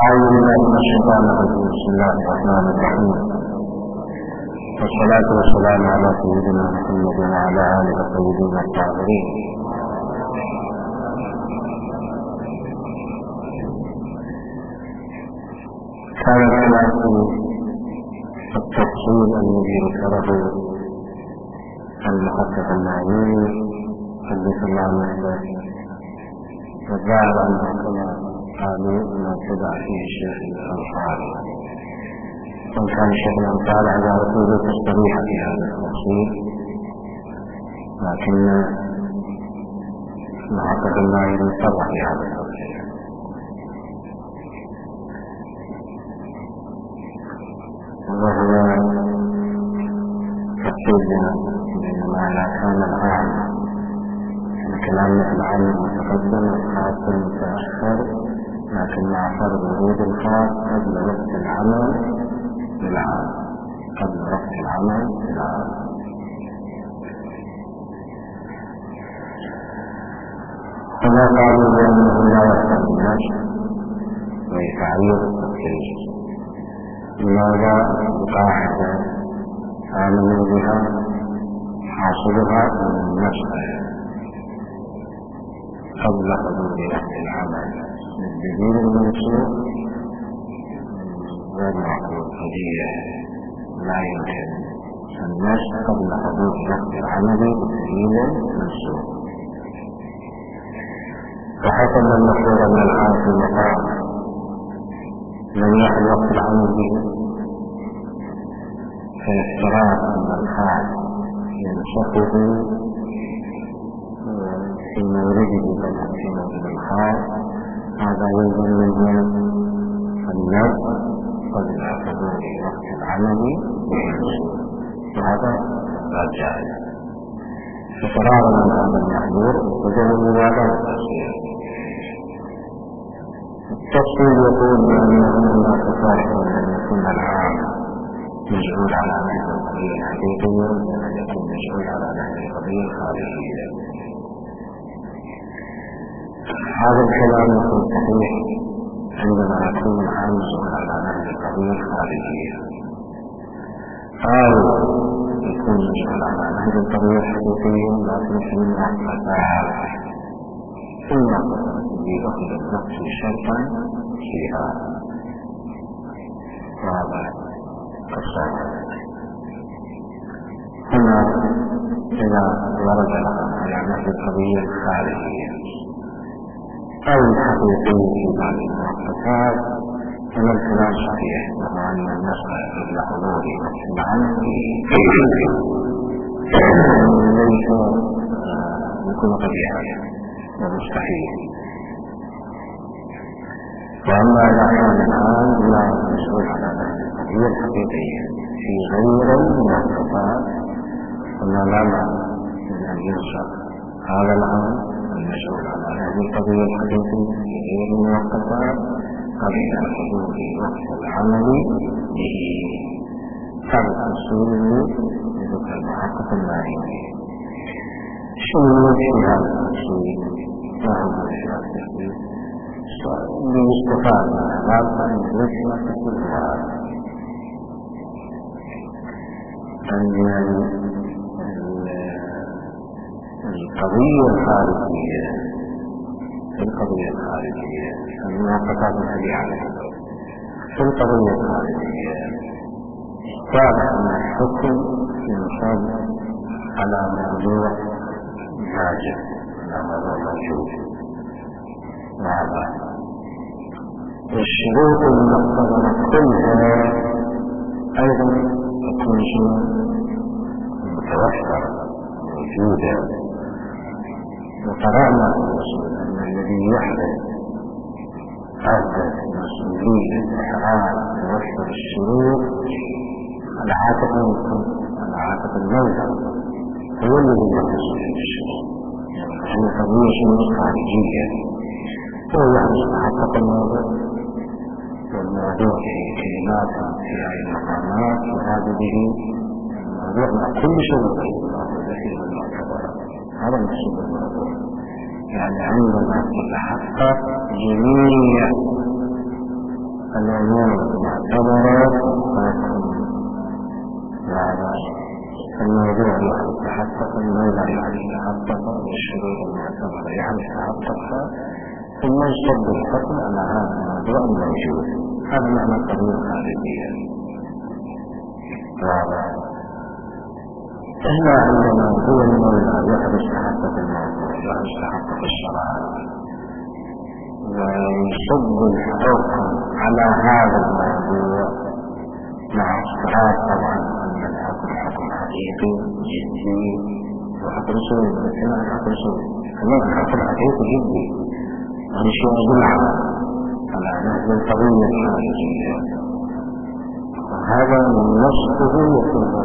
أعوذ بالله من الشيطان الرجيم. بسم الله الرحمن الرحيم، والصلاة والسلام على سيدنا محمد وعلى آله الطيبين الطاهرين. كان الكلام في التفصيل الذي ذكره المحقق المعلومي حدث الله عنه، والظاهر أنه كما قالوا ما اتبع فيه الشيخ الأنصاري، وإن كان الشيخ الأنصاري على رسوله تصريح في هذا التفصيل، لكن المحقق المعلومي صرح في هذا التفصيل. وهو تفصيل بينما لا كان العام الكلام مثل العام المتقدم والخاص المتأخر، لكن مع فرض ورود الخاص قبل وقت العمل بالعام، قبل وقت العمل بالعام. فما قالوا بأنه لا يحتاج النشر ويتعير التفصيل. لماذا؟ قاعدة آمنوا بها حاصلها من المسألة قبل حدود وقت العمل بالدليل المنصوص غير معقول، قضية لا يمكن النشر قبل حدود وقت العمل بالدليل المنصوص. وحسب المشهور من العام في المقام لم يحل وقت العمل به، فالافتراض أن الحال ينصفه في مورده في مورد الحال، هذا يلزم منه النظر قبل حدود وقت العمل به، وهذا لا جائز. ففرارا من هذا المحظور وجب المواجهة التفصيل. التفصيل يقول بأنه لا تفرق أن يكون العام مشغول على نحو القضية الحقيقية وأن يكون مشغول على نحو القضية الخارجية. هذا الكلام يكون صحيح عندما يكون العام مشغول على نحو القضية الخارجية، أو يكون مشغول على نحو القضية الحقيقية لكن في المعتقدات ثم يأخذ النقص شرطا فيها. هذا الصحيح. هنا إذا ورد على نحو القضية الخارجية أو الحقيقية في بعض المعتقدات فإن الكلام صحيح، وهو أن المسألة قبل حضور وقت العمل ليس يكون طبيعيا ومستحيل. وأما إذا كان الآن لا مسؤول على نحو القضية الحقيقية في غير المعتقدات فما لا معنى من أن ينشأ هذا الآن المسؤول على نحو القضية الحقيقية في غير المعتقدات قبل حضور وقت العمل به. هذا التفصيل يذكر المحقق المعلومي. شنو في هذا التفصيل؟ ما هو في هذا التفصيل؟ ليستفاد من هذا أن يسمى كل هذا أن القضية الخارجية المعتقدات التي عليها في القضية الخارجية واضح أن الحكم ينصب على موضوع واجب، على موضوع موجود. والشروط المقتضى كلها أيضا تكون متوفرة موجودة. وقرأنا أن الذي يحدث هذا المسؤولية الإحرام توفر الشروط العاتق الموضع هو الذي يحدث في الشروط، يعني قضية شروط خارجية هو يعني يتحقق الموضوع والموضوع في كلمات في أي مقامات، وهذا به الموضوع مع كل شروطه الموضوع فيه المعتبرات. هذا المقصود بالموضوع، يعني عندما تتحقق جميع الأمور المعتبرة الموضوع يتحقق الموضع يتحقق والشروط المعتبرة يتحقق ثم يصب الحكم على هذا الموضوع الموجود. هذا معنى القضية الخارجية. إحنا عندنا هو المولى يحدث تحقق الموضوع يحدث تحقق الشرائع ويصب الحكم على هذا الموضوع مع افتراض طبعا أن الحكم حكم حقيقي جدي وحكم سوي مثل الحكم سوي كمان الحكم حقيقي جدي ونشوف بالعمل على نهج القضية الخارجية وهذا من نصفه يكون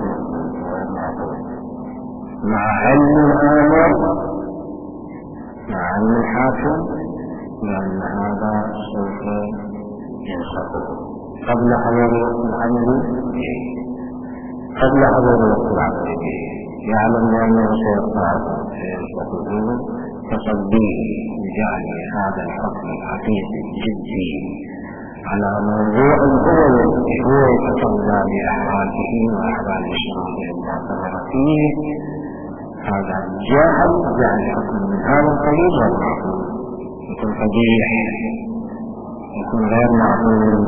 مع علم الآمر مع علم الحاكم لأن هذا سوف ينصفه قبل حضور الوقت العملي قبل حضور الوقت العملي يعلم بأنه سينصفه تصديه بجعل هذا الحكم الحقيقي الجدي على موضوع هو يتصدى بأحواله وأحوال الشرور المعتبرة فيه. هذا جعل حكم من هذا القبيل غير معقول يكون قبيح يكون غير معقول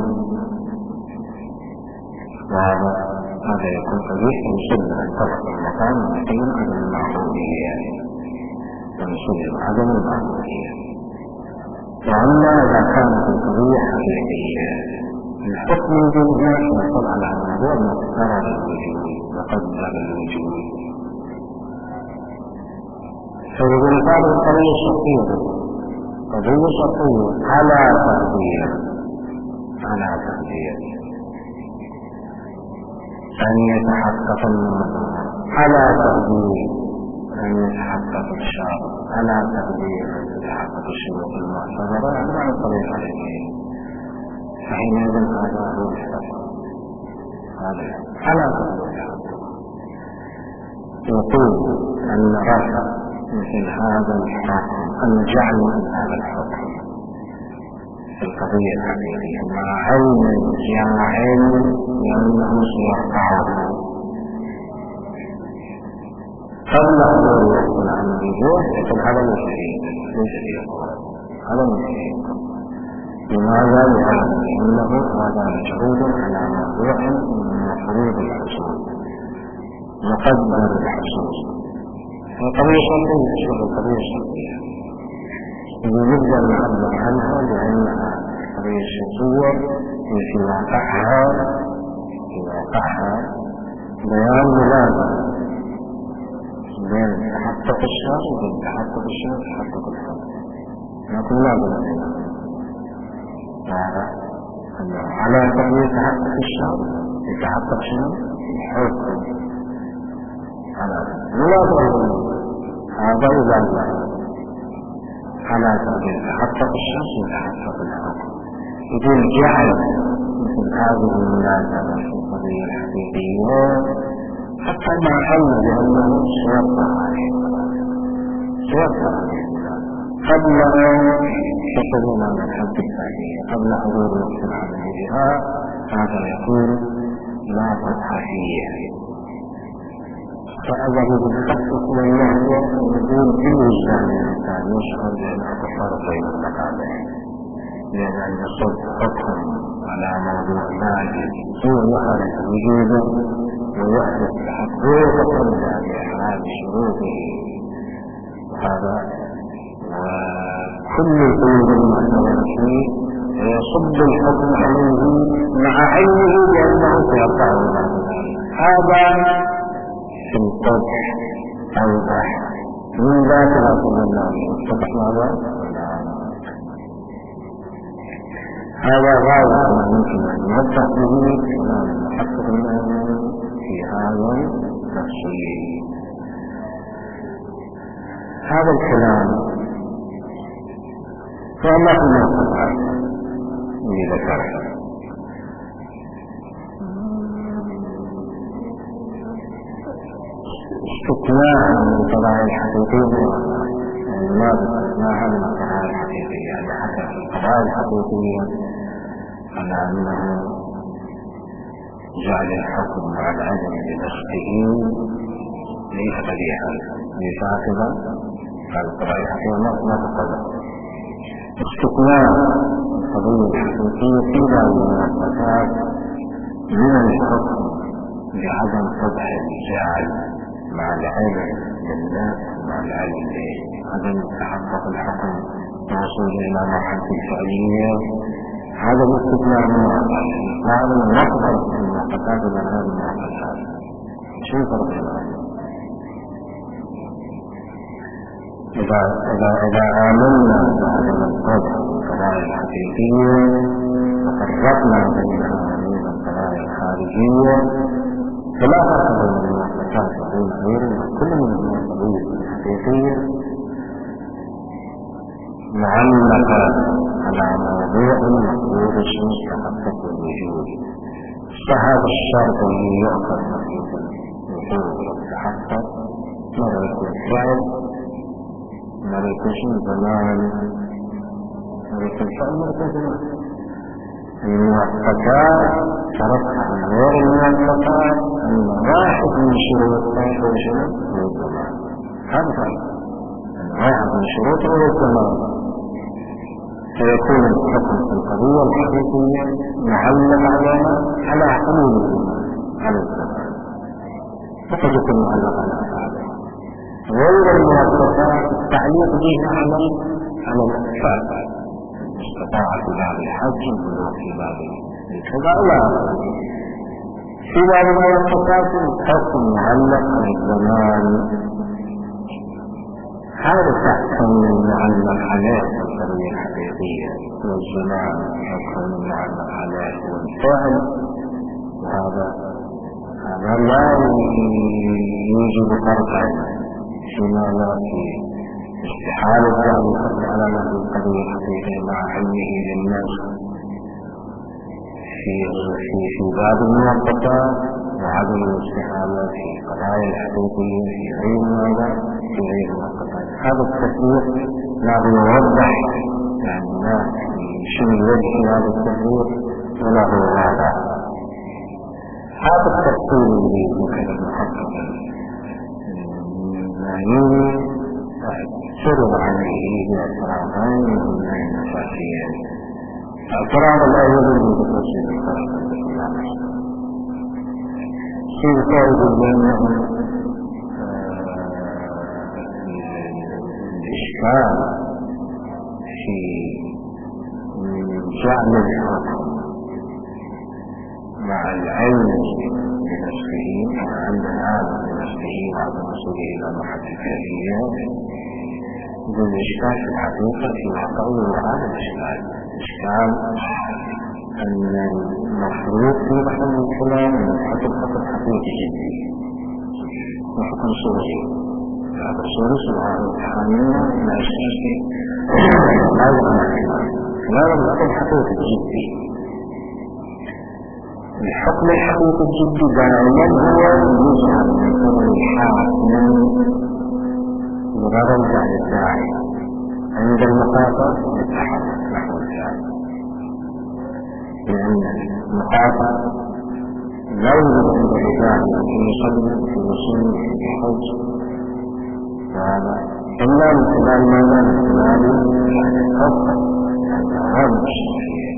وهذا يكون قبيح يسلم الفرق المكان ويقيم عدم المعقولية ويسلم عدم المعقولية. وأما إذا كانت القضية حقيقية الحكم بالذات يحصل على الموضوع مقدر الوجود مقدر الوجود. فبالتالي القضية الشرطية قضية شرطية على تقدير أن يتحقق على تقدير أن يتحقق الشرط على تقدير أن يتحقق الشروط المعتبرة مع الطريقة العلمية. فحينئذ هذا هو الحكم هذا على تقدير. يقول أن رفع مثل هذا الحكم أن جعل هذا الحكم في القضية الحقيقية مع علم الجاعل لأنه سيقطعه قبل حضور الوقت العملي يقول هذا مستحيل ليس يقول هذا مستحيل. لماذا؟ لأنه هذا مجهود على موضوع من مفروض الحصول مقدر الحصول. القضية الشرطية شوف القضية الشرطية يبدأ نعبر عنها لأنها القضية الشرطية في واقعها بيان ملازم بين تحقق الشرط وبين تحقق الشرط تحقق الحكم لكن لازم هذا أنه على تقدير تحقق الشرط يتحقق شنو؟ الحكم على ملازم هذا يبان على تقدير تحقق الشرط يتحقق الحكم. يقول جعل مثل هذه الملازمة في القضية الحقيقية حتى مع علم بأنه سيطلع عليه قبل أن تكون من الحد الثانية قبل حضور الوقت العملي بها. هذا يكون لا فتحية فأذهب بالتخصص والنهي يكون بالوجدان الإنسان يشعر بأنه فرق بين المقامين لأن يصب حكم على موضوع ناجز هو يحرك وجوده ويحدث تحقيقا لإحرام شروطه. هذا وكل القيود المعتبرة فيه يصب الحكم عليه مع علمه بأنه سيقع بعد ذلك. هذا في القدح أوضح من ذات رسول الله اتضح هذا هذا غاية ما يمكن أن يوضح به كلام المحقق النووي في هذا التفصيل. هذا الكلام فما في الموضوع اللي ذكره استثناء من القضايا الحقيقية ما استثناء من القضايا الحقيقية يعني حتى في القضايا الحقيقية على أنه جعل الحكم مع العدم بنفسه ليس قبيحا، ليس هكذا قال القضاء الحقيقية ما تقدم استثناء القضية الحقيقية في بعض المؤسسات من الحكم بعدم قبح الجعل مع العلم للناس مع العلم بعدم تحقق الحكم توصل إلى مرحلة الفعلية. هذا الاستثناء من الاستثناء من نقطة المعتقدات إلى هذه المعتقدات. شو الفرق بينهم؟ إذا آمنا بعدم القبح بالقضايا الحقيقية وفرقنا بينها وبين القضايا الخارجية فلا فرق بين المعتقدات وبين غيرها. كل من القضايا الحقيقية معلقة على موضوع مفروض تحقق الوجود، فهذا الشرط الذي يؤخذ مفروض الوجود والتحقق مرة يكون فعل، مرة يكون زمان، مرة يكون فعل، مرة يكون زمان. الموافقات شرطها عن غير الموافقات أن واحد من شروطها هو شروط الزمان. هذا فعل واحد من شروطه هو الزمان، فيكون الحكم في القضية الحقيقية معلق على حلول على الزمان، فقد يكون معلق على أفعاله. غير الموافقات التعليق به على الأفعال، استطاع في باب الحج وفي باب الكذا لا. في باب الموافقات الحكم معلق على الزمان، هذا التحكم المعلق عليه القضية الحقيقية والزمان يكون المعلق عليه والفعل، وهذا لا يوجد فرقا فيما لا في استحالة بعض الحكم على نفس القضية الحقيقية مع علمه للناس في باب الموافقات وعدم الاستحالة في قضايا الحقيقية في غير ماذا في غير الموافقات. هذا التفريق لازم يوضح يعني الناس شنو الوجه هذا التفريق ولا هو هذا. هذا التفصيل اللي ممكن المحقق المعنيين شرط عليه باعتراضين مهمين أساسيين. الاعتراض الأول من تفصيل الفرق في فائدة بينهم الإشكال في جعل الحكم مع العلم بنفسه عند العالم بنفسه بعد وصوله إلى مرحلة الفعلية. إذا الإشكال في الحقيقة في قول هذا الإشكال أن المفروض في محل الكلام أن الحكم حكم حقيقي جدي وحكم صوري. هذا الصوري سبحانه وتعالى لا يستطيع هذا الكلام الحكم حقيقي جدي. الحكم الحقيقي الجدي دائما هو يجعل من الحاكم بغرض عن الداعي عند المخاطر يتحرك نحو الفعل، لأن المخاطر لا يوجد عند الرجال في يصلي في وصول في حج وهذا إلا من خلال ماذا؟ من خلال الحكم الغرض الشرعي.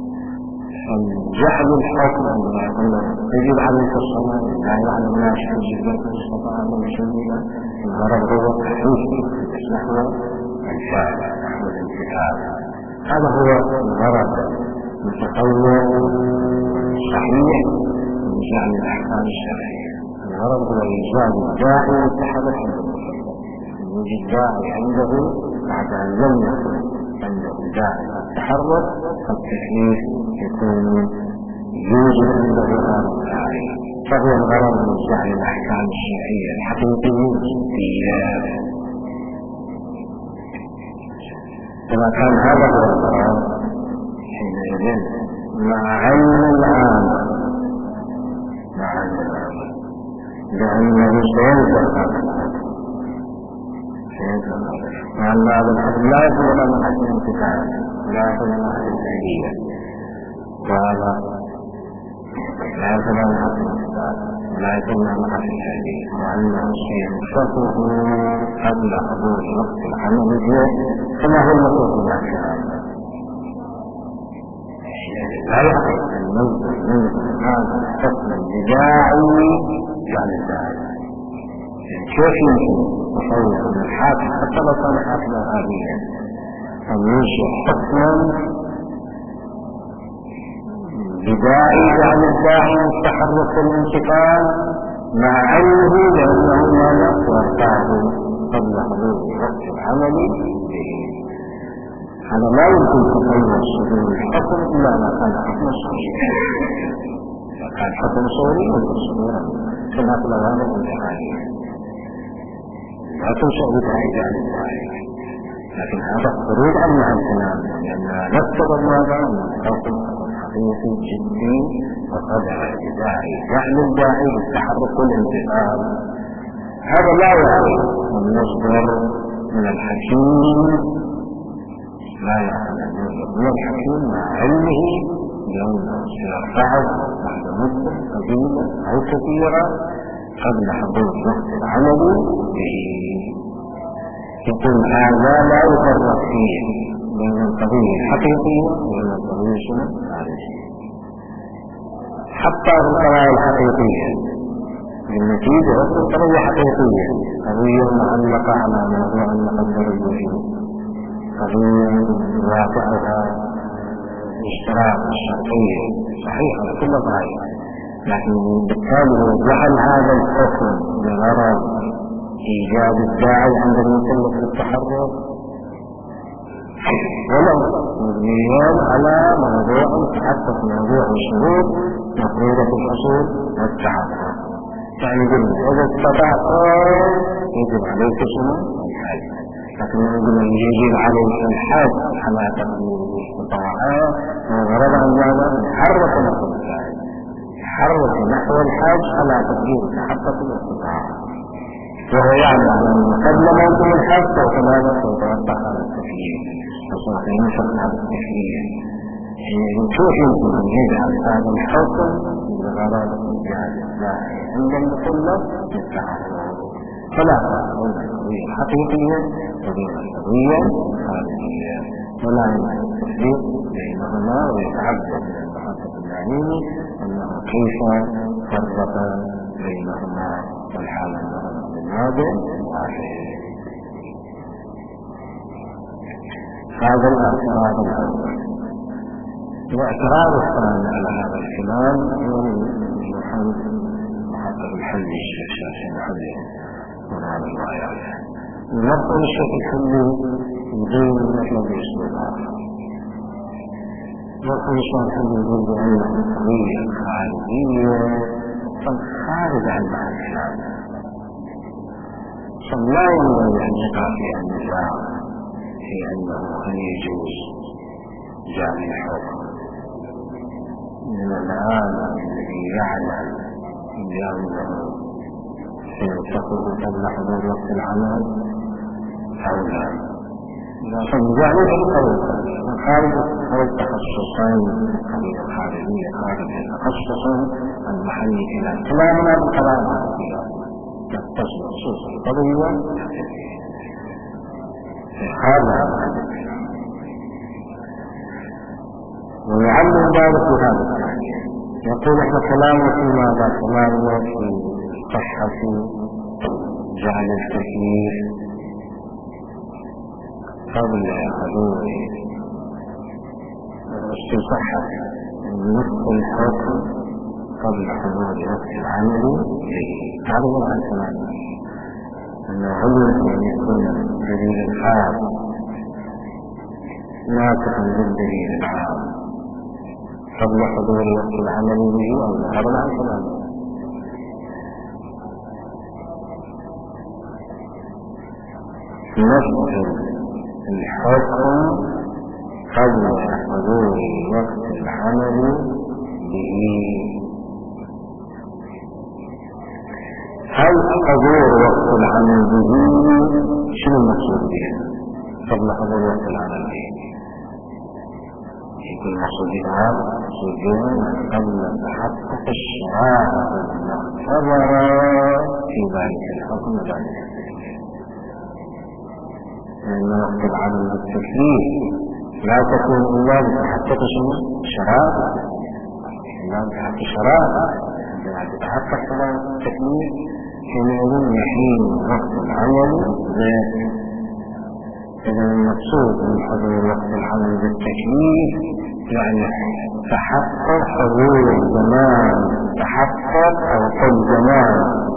فجعل الحكم عندما يقول يجب عليك الصلاة لا يعلم ما يشهد جزاك استطاع من سبيلا، الغرض هو تحريف نحو الفعل نحو الانتفاع. هذا هو الغرض متطور صحيح من جعل الأحكام الشرعية. الغرض هو إيجاد الداعي والتحرك عند المفرد، يوجد داعي عنده بعد أن لم يكن عنده داعي التحرك فالتكليف يكون يوجد عنده هذا الداعي، فهو الغرض من جعل الأحكام الشرعية الحقيقية الجدية. كما كان هذا هو الغرض حينئذ مع علم الآن لأنه سينزل وأن هذا الحكم لا يكون لنا حكم انتفاعي لا يكون لنا حكم فعلية. وهذا لا يتبع حق الإثبات ولا يتبع حق الحديث، وأنه سينفقه قبل حضور وقت العمل به كما هو المطلوب من الكلام. لا يحق أن ننظر من هذا الحكم البداعي يعني الداعي. كيف يمكن تصور أن الحاكم حتى لو كان حاكما عاديا أن ينشئ حكما بداعي يعني الداعي مستحرك الانتقال مع علمه لأنه لا يرفعه قبل حضور وقت العمل به؟ هذا لا يمكن تصور صدور الحكم إلا ما كان حكم صوري. إذا كان حكم صوري يمكن صدورا كما في الأوامر الانتقالية لا تنشأ بداعي يعني الداعي، لكن هذا خروج عن معنى الكلام، لأننا نفترض ماذا أن الحكم حقيقي جدي وقدر الداعي يعني الداعي بالتحرك والانتقال. هذا لا يعني أن يصدر من الحكيم، لا يعني أن يصدر من الحكيم مع علمه بأنه سيرفعه بعد مدة قليلة أو كثيرة قبل حضور وقت العمل به. يقول هذا لا يفرق فيه بين القضية الحقيقية وبين القضية الخارجية. حتى في القضايا الحقيقية بالنتيجة وصل قضية حقيقية، قضية معلقة على موضوع المقدر الوجود، قضية واقعها اشتراك الشرطية صحيحة كل قضايا، لكن بالتالي جعل هذا الحكم بغرض إيجاد الداعي عند المكلف للتحرك ولو مبنيان على موضوع تحقق موضوع الشروط مفروضة الحصول والتحقق. يعني قلنا إذا استطعت يجب عليك شنو؟ الحج. لكن نقول يجب عليك الحج على تقدير الاستطاعات وغرض عن ماذا؟ يحرك نحو الحج، يحرك نحو الحج على تقدير تحقق الاستطاعات، وهو يعلم أن قبل موطن الحج سوف ماذا؟ سوف يطبق على التكليف وسوف ينشأ على التكليف. كيف يمكن أن يجعل هذا الحكم بغرض إيجاد الداعي عند المكلف للتحرك؟ فلا فرق بين القضية الحقيقية وبين القضية الخارجية، ولا يمكن التفريق بينهما، ويتعبد من المحقق العلمي أنه كيف فرق بينهما والحال أنه بالماضي واحد. هذا الاعتراض الأول. الاعتراض الثاني على هذا الكلام هو محقق الحلي الشيخ شاشي محلي من هذا الروايات. نقول الشيخ الحلي يجيب المطلب بأسلوب آخر. نقول الشيخ الحلي يقول بأن القضية الخارجية خارج عن معنى الكلام، فلا ينبغي أن يقع فيها النزاع في أنه هل يجوز جعل الحكم من العالم الذي يعلم بأنه سيتخذ قبل حضور وقت العمل أو لا. لكن جعله القول خارج التخصصين، القضية الخارجية خارج التخصصين المحلي إلى كلامنا بكلام القضية يتصل خصوص القضية هذا ويعلم ذلك بهذا التعليم. يقول احنا كلامنا في ماذا؟ كلامنا في صحة جعل التكليف قبل حضور في صحة نصف الحكم قبل حضور وقت العمل به. هذا هو عن كلامنا أنه هل يمكن أن يكون الدليل الخاص ناسخا للدليل العام قبل حضور وقت العمل به أو لا؟ هذا عن كلامنا. نصف الحكم قبل حضور وقت العمل به. هل حضور وقت العمل به شنو المقصود به قبل حضور وقت العمل به؟ يكون مقصود هذا سجون قبل تحقق الشرائع المعتبرة في ذلك الحكم وذلك التكليف. لأن وقت العمل بالتكليف لا تكون إلا بتحقق الشرائع، لا بتحقق الشرائع. عندما تتحقق شرائع التكليف حينئذ يحين وقت العمل ذاته. إذا المقصود من حضور وقت العمل بالتكليف يعني تحقق حضور الزمان، تحقق أو قل زمان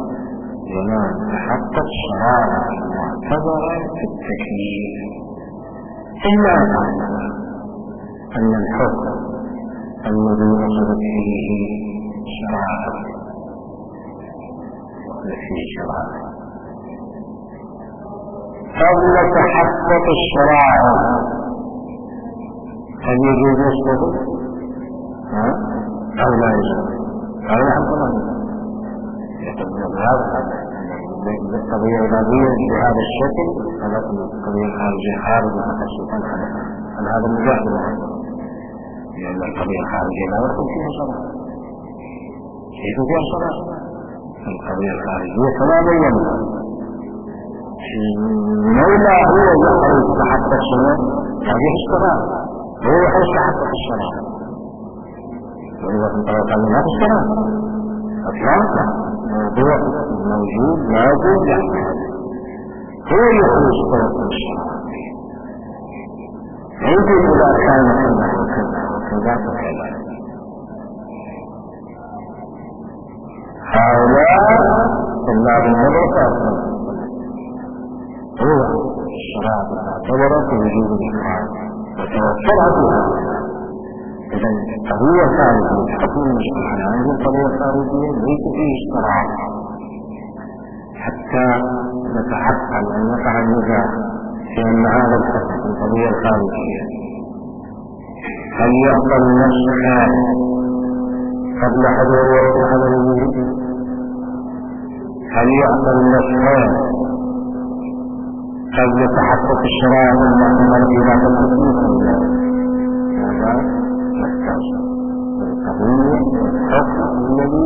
تحقق شرائع المعتبرة في التكليف. إلا أن الحكم الذي وصلت فيه شرائع قبل تحقق الشرائع هل يجوز وصفه أو لا يجوز؟ هذا الحمد لله يتبقى هذا القضية العادية بهذا الشكل. ولكن القضية الخارجية خارجة تخصصا عن هذا المجاهد، لأن القضية الخارجية لا يدخل فيها صلاة، كيف فيها صلاة؟ القضية الخارجية كما بينا لولا هو يحرص تحقق الشرائع هذه الصلاة، هو يحرص تحقق الشرائع، وإذا كنت قال ما في الصلاة أطلاقا موضوع موجود لا يجوز يحمل، هو يحرص تحقق الشرائع. يمكن إذا كان كذا وكذا وكذا فكذا. هؤلاء طلاب المدرسة هو الشرائع المعتبرة في وجود الإخراج وتوفرها فيها. إذا القضية الخارجية حكم المشكلة عن القضية الخارجية ليس فيه اشتراك حتى نتحقق أن نقع النزاع في أن هذا الحكم في القضية الخارجية هل يقبل النسخ قبل حضور وقت العمل به؟ هل يقبل النسخ قبل تحقق الشرائع المعتبرة في ذات التكليف؟ هذا يحتاج القضية الحكم الذي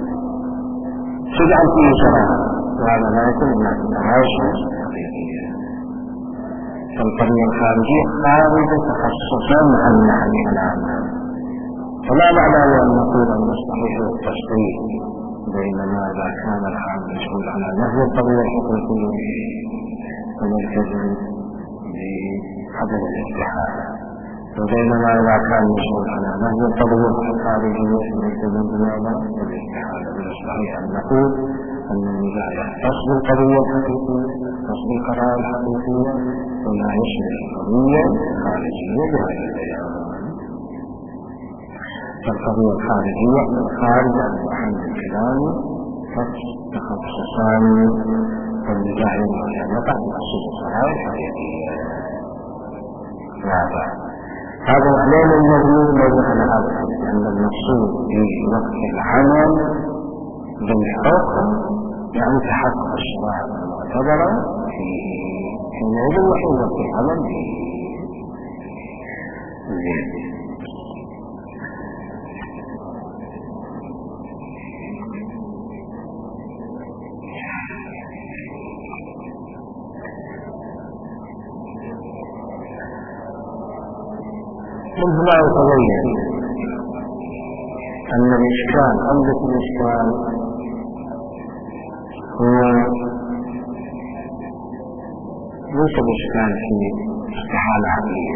تجعل فيه شرائع، وهذا لا يكون إلا في العاشر الحقيقية. فالقضية الخارجية خارجة تخصصا عن معنى العامة، فلا معنى أن نقول أن الصحيح والتصحيح، بينما إذا كان العام مشغول على نهج القضية الحقيقية فملتزم بعدم الاستحالة، وبينما إذا كان مشغول على نهج القضية الخارجية فملتزم بمعنى الاستحالة. بالصحيح أن نقول أن النزاع يختص بالقضية الحقيقية، يختص بالقضايا الحقيقية، ولا يشمل القضية الخارجية بهذا البيان. فالقضية الخارجية خارج عن محل الكلام تخصصان والنزاع يقع بخصوص الصحائح الحقيقية. هذا الإعلام المبني موضوع على هذا الحديث أن المقصود في وقت العمل بالحكم يعني تحقق الشرائع المعتبرة في موضوع وحين وقت العمل به. من هنا يتبين أن الإشكال عمدة الإشكال هو ليس الإشكال في استحالة عقلية،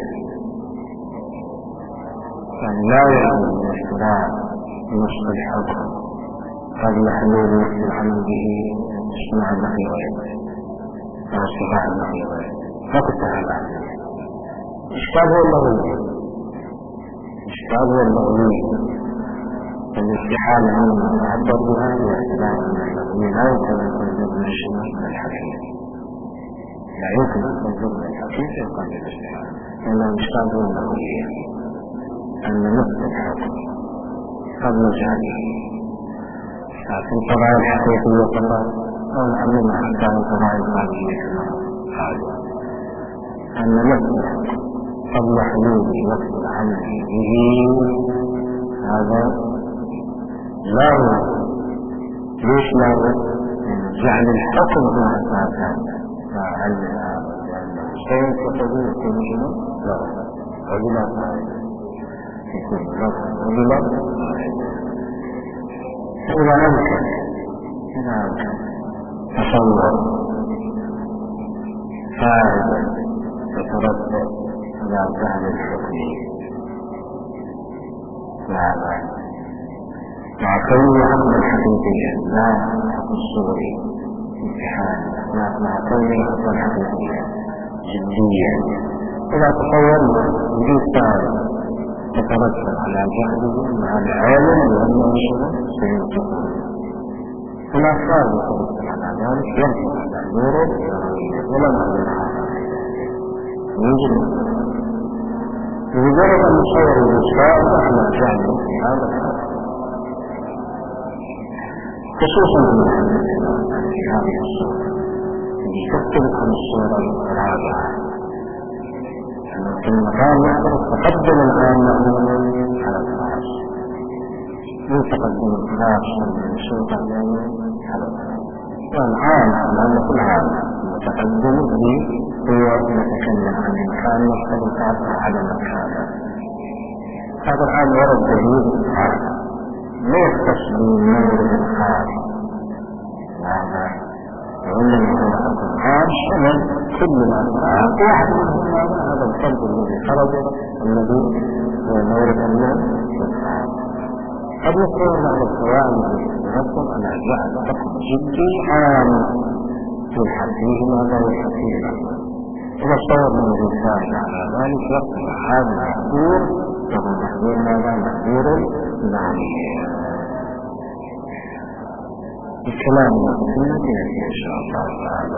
يعني لا يعلم الاشتراك نصف الحكم قبل حلول وقت العمل به اجتماع النقيضين أو استطاع النقيضين فقط هذا عقلية. الإشكال هو اللغوي، الإشكال هو اللغوي. الاستحالة عندما تعبر بها باعتبار أن اللغوي لا يمكن أن يكون من الشمال إلى الحقيقة، لا يمكن أن يكون من الحقيقة يقال بالاستحالة، لأن الإشكال هو اللغوي أن نصف الحكم قبل جهله في القضايا الحقيقية فقط أو نعلم أحكام القضايا الخارجية كما قالوا أن نصف الحكم قبل حلول وقت العمل به هذا لا ليش لا جعل الحكم هو أساسا فعلها لأنه شيء تقدير كمجنة لا ولا يكون رفض ولا إذا أمكن تصور فائدة تترتب على فهم الحكم مع كون الحكم الحقيقي لا الحكم الصوري امتحان مع كون الحكم الحقيقي جديا إذا تصورنا وجود فائدة تترتب على جهله مع العالم لأنه سينتقل فلا فائدة تترتب على ذلك ينفع على الورد ولا على الحالة يوجد بمجرد أن نصور الإسلام على جهله في هذا الحال خصوصا في هذه الصورة التي تختلف عن الصورة الرابعة في المقام يعتبر تقدم العامة على الخاص من تقدم الخاص من السلطة على الخاص والعام لأن كل عام متقدم به هو يتكلم عن إمكان يختلف على مكانه هذا العام ورد دليل لا يختص بالمورد الخاص هذا وإنما هو حكم عام شمل كل الأفعال واحد منهم هذا الفرد الذي خرج الذي هو مورد الناس والخاص قد يكون بعض القواعد يرسم أن جعل حكم جدي عام في الحديث ماذا يحكيه إذا صور من الإنسان على ذلك يقتل هذا المحظور وهو محظور ماذا محظور معني الكلام والسنة إن شاء الله تعالى